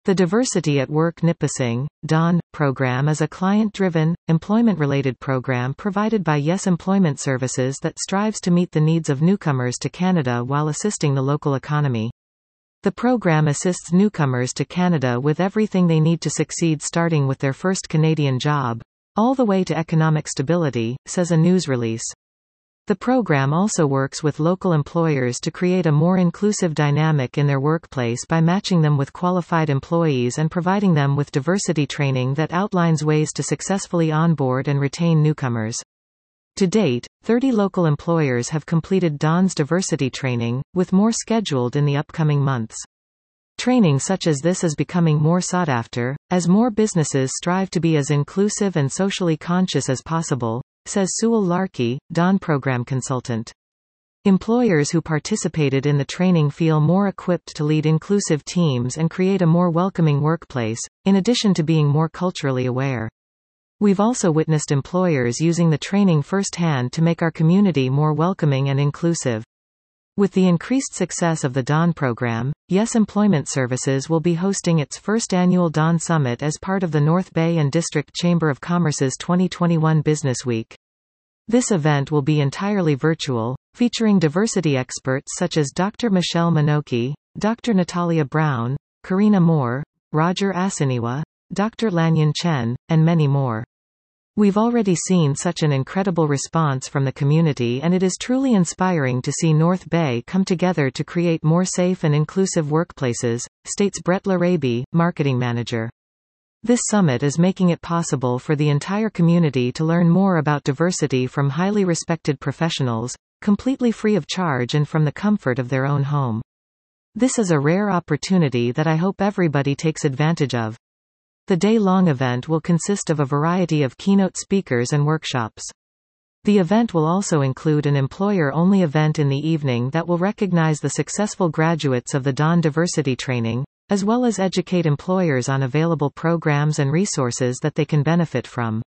The Diversity at Work Nipissing, DAWN, program is a client-driven, employment-related program provided by Yes Employment Services that strives to meet the needs of newcomers to Canada while assisting the local economy. The program assists newcomers to Canada with everything they need to succeed, starting with their first Canadian job, all the way to economic stability, says a news release. The program also works with local employers to create a more inclusive dynamic in their workplace by matching them with qualified employees and providing them with diversity training that outlines ways to successfully onboard and retain newcomers. To date, 30 local employers have completed DAWN's diversity training, with more scheduled in the upcoming months. Training such as this is becoming more sought after, as more businesses strive to be as inclusive and socially conscious as possible, says Sewell Larkey, DAWN program consultant. Employers who participated in the training feel more equipped to lead inclusive teams and create a more welcoming workplace, in addition to being more culturally aware. We've also witnessed employers using the training firsthand to make our community more welcoming and inclusive. With the increased success of the DAWN program, Yes Employment Services will be hosting its first annual DAWN Summit as part of the North Bay and District Chamber of Commerce's 2021 Business Week. This event will be entirely virtual, featuring diversity experts such as Dr. Michelle Minoki, Dr. Natalia Brown, Karina Moore, Roger Asaniwa, Dr. Lanyan Chen, and many more. We've already seen such an incredible response from the community, and it is truly inspiring to see North Bay come together to create more safe and inclusive workplaces, states Brett Laraby, marketing manager. This summit is making it possible for the entire community to learn more about diversity from highly respected professionals, completely free of charge and from the comfort of their own home. This is a rare opportunity that I hope everybody takes advantage of. The day-long event will consist of a variety of keynote speakers and workshops. The event will also include an employer-only event in the evening that will recognize the successful graduates of the DAWN diversity training, as well as educate employers on available programs and resources that they can benefit from.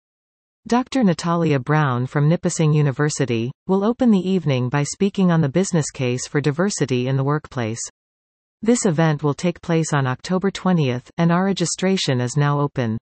Dr. Natalia Brown from Nipissing University will open the evening by speaking on the business case for diversity in the workplace. This event will take place on October 20th, and our registration is now open.